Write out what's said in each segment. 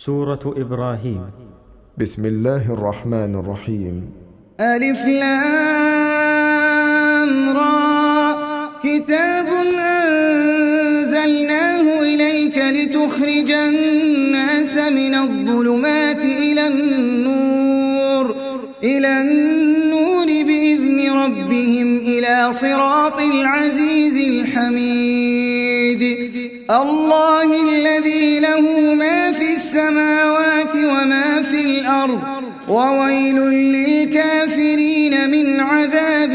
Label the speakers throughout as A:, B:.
A: سورة إبراهيم.
B: بسم الله الرحمن الرحيم.
C: ألف لام را كتاب أنزلناه إليك لتخرج الناس من الظلمات إلى النور بإذن ربهم إلى صراط العزيز الحميد الله الذي له ما في السماوات وما في الأرض وويل للكافرين من عذاب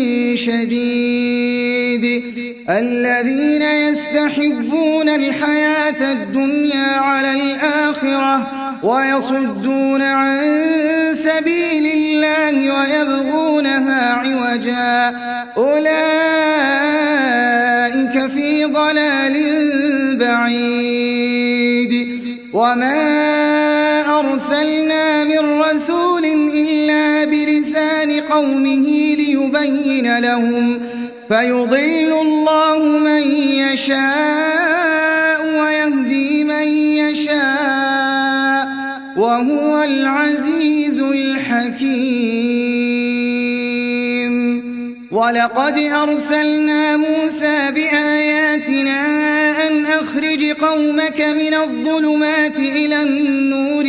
C: شديد الذين يستحبون الحياة الدنيا على الآخرة ويصدون عن سبيل الله ويبغونها عوجا أولئك في ضلال بعيد وما أرسلنا من رسول إلا بلسان قومه ليبين لهم فيضل الله من يشاء ويهدي من يشاء وهو العزيز الحكيم ولقد أرسلنا موسى بآياتنا أن أخرج قومك من الظلمات إلى النور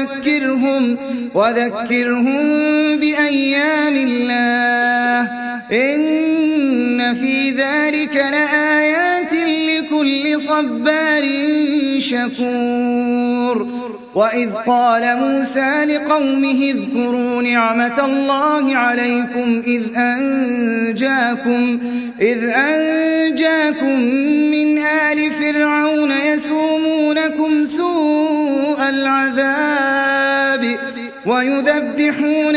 C: وذكرهم بأيام الله إن في ذلك لآيات لكل صبار شكور وإذ قال موسى لقومه اذكروا نعمة الله عليكم إذ أنجاكم من آل فرعون يسومونكم سوء العذاب ويذبحون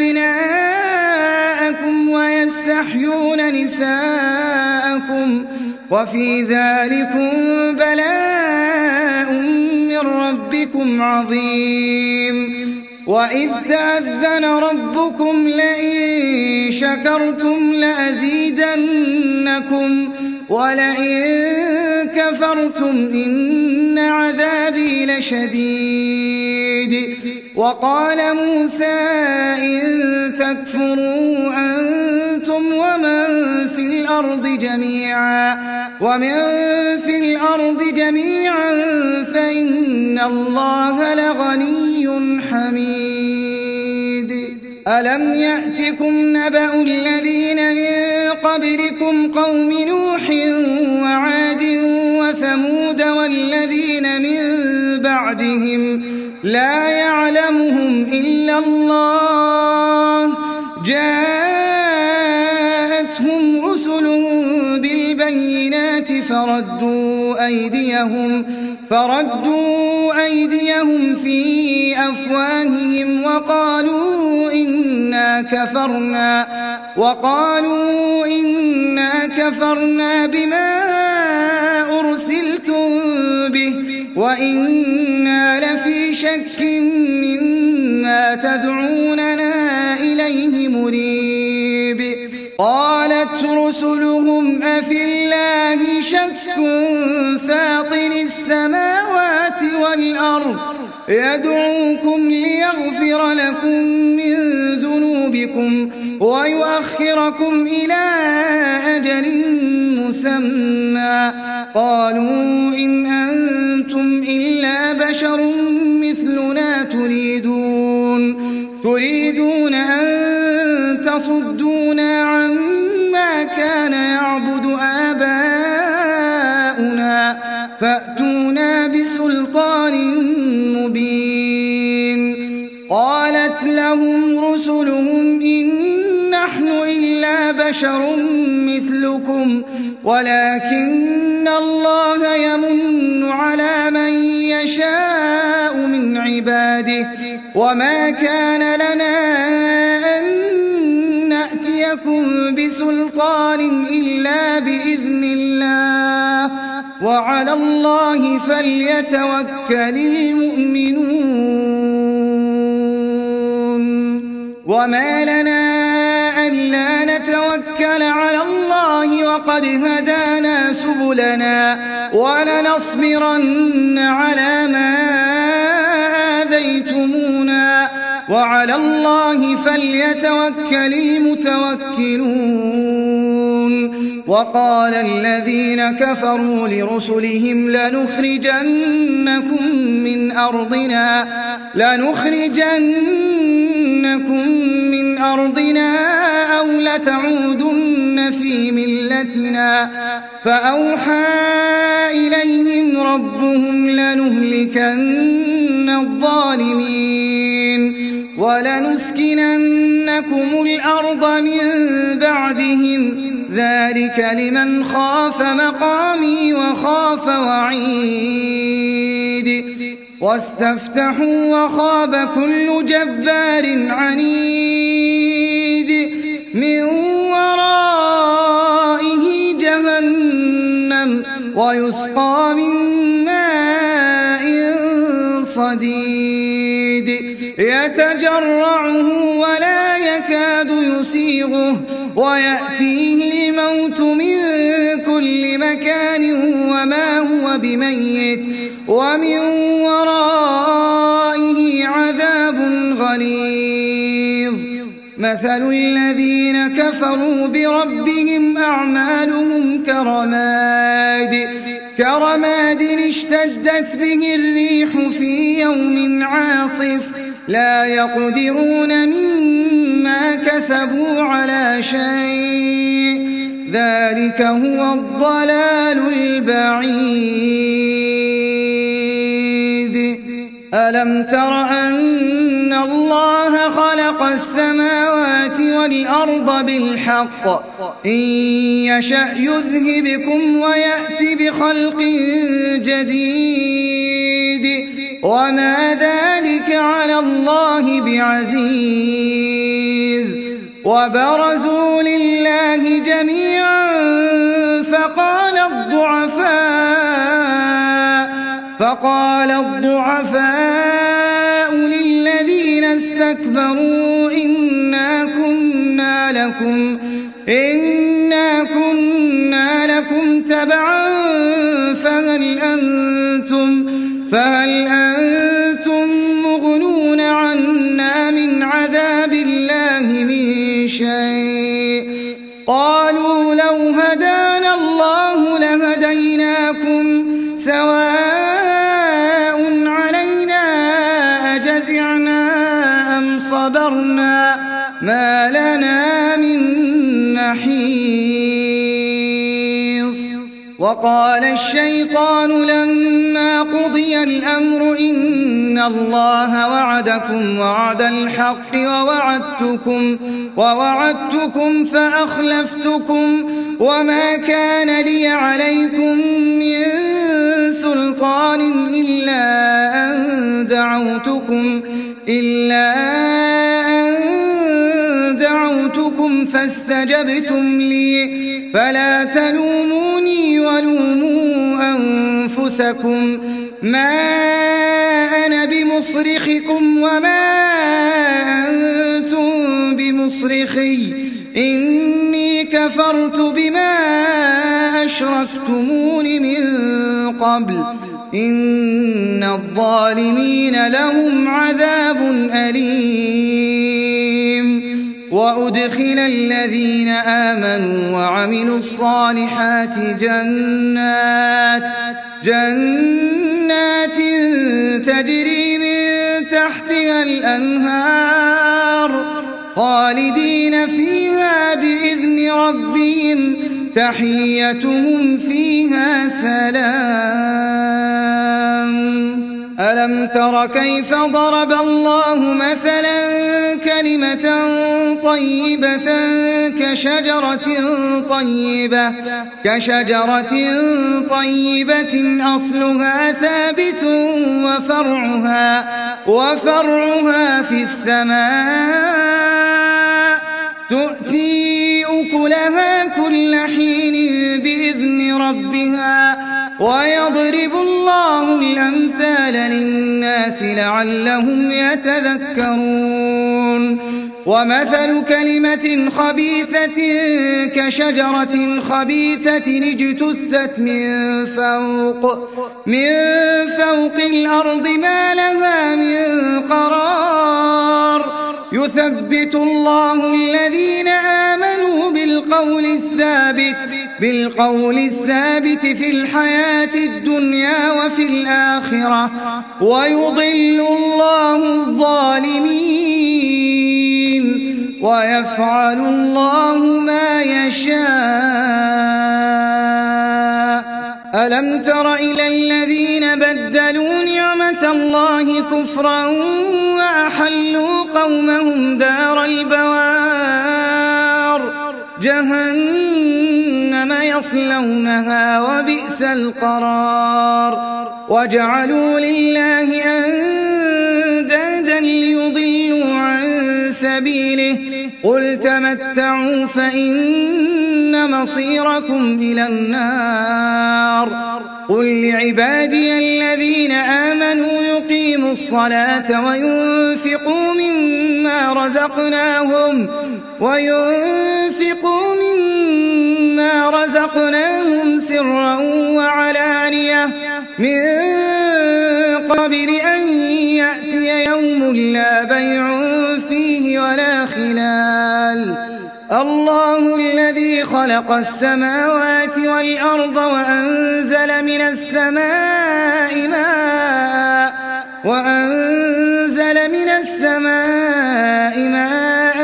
C: أبناءكم ويستحيون نساءكم وفي ذلكم بلاء من ربكم عظيم وإذ تأذن ربكم لئن شكرتم لأزيدنكم ولئن كفرتم إن عذابي لشديد وقال موسى إن تكفروا أنتم ومن في الأرض جميعا فإن الله لغني حميد ألم يأتكم نبأ الذين من قبلكم قوم نوح وعاد وثمود والذين من بعدهم لا يعلمهم إلا الله جاءتهم رسلهم بالبينات فردوا أيديهم في أفواههم وقالوا إنا كفرنا بما أرسلتم به وإنا لفي شك مما تدعوننا إليه مريب قالت رسلهم أفي الله شك فاطر السماوات والأرض يدعوكم ليغفر لكم من ذنوبكم ويؤخركم إلى أجل مسمى قالوا إن أنتم إلا بشر مثلنا تريدون أن تصدونا عما كان يعبد آباؤنا فأتونا بسلطان مبين قالت لهم رسلهم إن نحن إلا بشر مثلكم ولكن الله يمن على من يشاء من عباده وما كان لنا أن نأتيكم بسلطان إلا بإذن الله وعلى الله فليتوكل المؤمنون وما لنا ألا نتوكل على الله وقد هدانا سبلنا ولنصبرن على ما آذيتمونا وعلى الله فليتوكل المتوكلون. وقال الذين كفروا لرسلهم لنخرجنكم من أرضنا أو لتعودن في ملتنا فأوحى إليهم ربهم لنهلكن الظالمين ولنسكننكم الأرض من بعدهم ذلك لمن خاف مقامي وخاف وعيد. واستفتحوا وخاب كل جبار عنيد من ورائه جهنم ويسقى من ماء صديد يتجرعه ولا يكاد يسيغه ويأتيه الموت من كل مكان وما هو بميت ومن ورائه عذاب غليظ. مثل الذين كفروا بربهم أعمالهم كرماد اشتدت به الريح في يوم عاصف لا يقدرون مما كسبوا على شيء ذلك هو الضلال البعيد. ألم تر أن الله خلق السماوات والأرض بالحق إن يشأ يذهبكم ويأتي بخلق جديد وما ذلك على الله بعزيز. وبرزوا لله جميعا فقال الضعفاء للذين استكبروا إنا كنا لكم تبعا فهل أنتم مغنون عنا من عذاب الله من شيء قالوا لو هدانا الله لهديناكم سواء علينا أجزعنا أم صبرنا ما لنا من محيص. وقال الشيطان لما قضي الأمر إن الله وعدكم وعد الحق ووعدتكم فأخلفتكم وما كان لي عليكم من سلطان إلا أن دعوتكم فاستجبتم لي فلا تلوموني ولوموا أنفسكم ما أنا بمصرخكم وما أنتم بمصرخي إني كفرت بما أشركتمون من قبل إن الظالمين لهم عذاب أليم. وأدخل الذين آمنوا وعملوا الصالحات جنات تجري من تحتها الأنهار خالدين فيها بإذن ربهم تحيتهم فيها سلام. ألم تر كيف ضرب الله مثلا كلمة طيبة كشجرة طيبة أصلها ثابت وفرعها في السماء تؤتي أكلها كل حين بإذن ربها ويضرب الله الأمثال للناس لعلهم يتذكرون. ومثل كلمة خبيثة كشجرة خبيثة اجتثت من فوق الأرض ما لها من يثبت الله الذين آمنوا بالقول الثابت في الحياة الدنيا وفي الآخرة ويضل الله الظالمين ويفعل الله ما يشاء. ألم تر إلى الذين بدلوا نعمة الله كفرا وأحلوا قومهم دار البوار جهنم يصلونها وبئس القرار وجعلوا لله أندادا ليضلوا عن سبيله قل تمتعوا فإن مصيركم إلى النار قل لعبادي الذين آمنوا يقيموا الصلاة وينفقوا مما رزقناهم سرا وعلانية من قبل أن يأتي يوم لا بيع فيه ولا خلال الله الذي خلق السماوات والأرض وأنزل من السماء ماء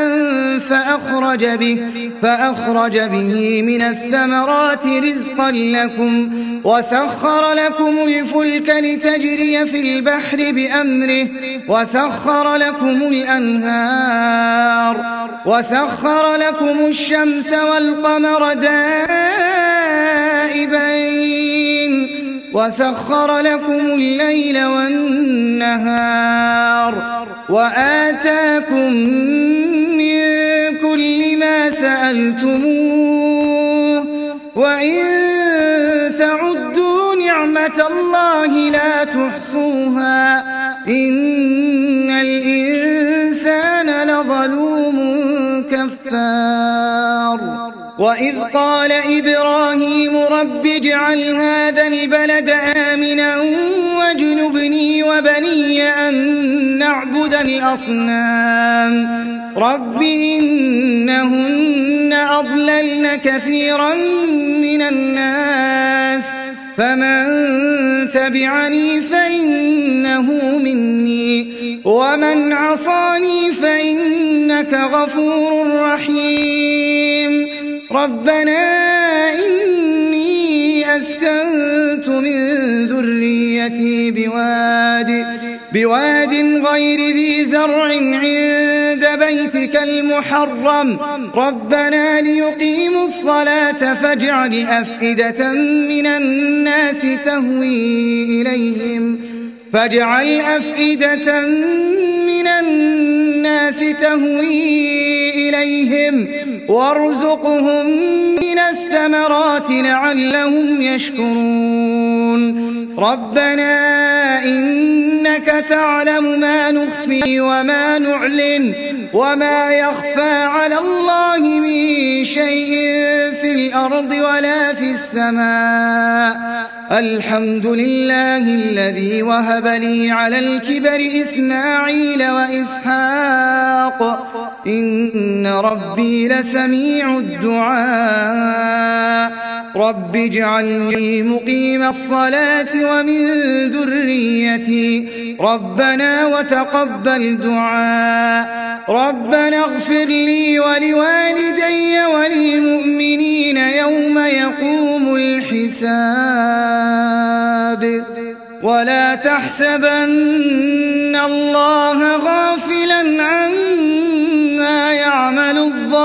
C: فأخرج به من الثمرات رزقا لكم وسخر لكم الفلك لتجري في البحر بأمره وسخر لكم الأنهار وسخر لكم الشمس والقمر دائبين وسخر لكم الليل والنهار وآتاكم من كل ما سألتموه وإن تعدوا نعمة الله لا تحصوها إن الإنسان لظلوم كفار وإذ قال إبراهيم رب اجعل هذا البلد آمنا واجنبني وبني أن نعبد الأصنام رب إنهن أضللن كثيرا من الناس فمن تبعني فإنه مني ومن عصاني فإنك غفور رحيم ربنا إني أسكنت من ذريتي بواد غير ذي زرع عند بيتك المحرم ربنا ليقيموا الصلاة فاجعل أفئدة من الناس تهوي إليهم وارزقهم من الثمرات لعلهم يشكرون ربنا إنك تعلم ما نخفي وما نعلن وما يخفى على الله من شيء في الأرض ولا في السماء الحمد لله الذي وهب لي على الكبر إسماعيل وإسحاق إن ربي لسميع الدعاء رب اجعلني مقيم الصلاة ومن ذريتي ربنا وتقبل دعاء ربنا اغفر لي ولوالدي وللمؤمنين يوم يقوم الحساب ولا تحسبن الله غافلا عما يعمل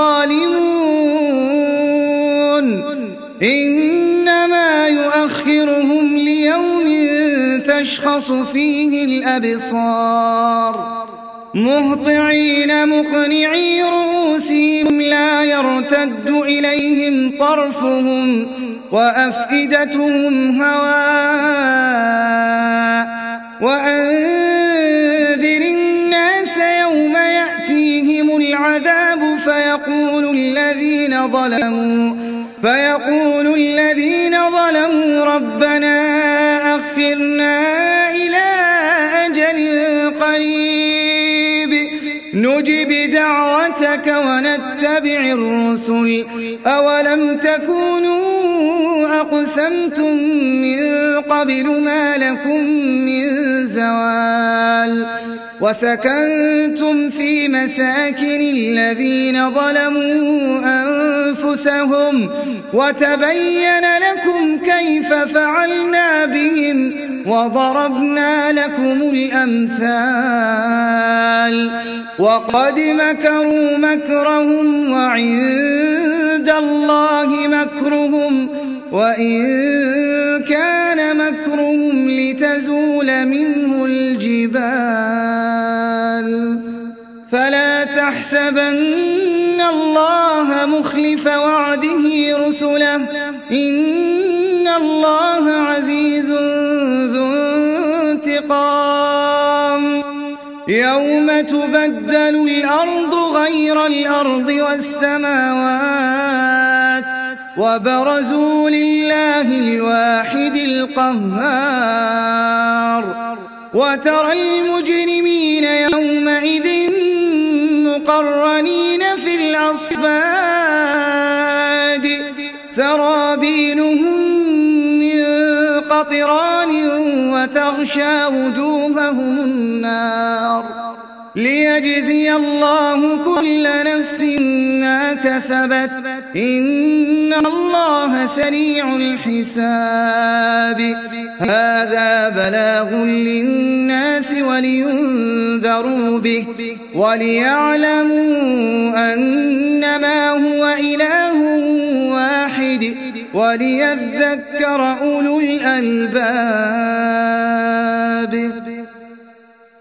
C: الظالمون إنما يؤخرهم ليوم تشخص فيه الأبصار مهطعين مقنعي رؤوسهم لا يرتد إليهم طرفهم وأفئدتهم هواء وأنذر الناس يوم يأتيهم العذاب فيقول الذين ظلموا ربنا أخرنا إلى أجل قريب نجب دعوتك ونتبع الرسل أولم تكونوا أقسمتم من قبل ما لكم من زوال وسكنتم في مساكن الذين ظلموا أنفسهم وتبين لكم كيف فعلنا بهم وضربنا لكم الأمثال وقد مكروا مكرهم وعند الله مكرهم وإن كان مكرهم لتزول منه الجبال فلا تحسبن الله مخلف وعده رسله إن الله عزيز ذو انتقام يوم تبدل الأرض غير الأرض والسماوات وبرزوا لله الواحد القهار وترى المجرمين يومئذ مقرنين في الأصفاد سرابيلهم من قطران وتغشى وجوههم النار ليجزي الله كل نفس ما كسبت إن الله سريع الحساب هذا بلاغ للناس ولينذروا به وليعلموا أنما هو إله واحد وليذكر أولو الألباب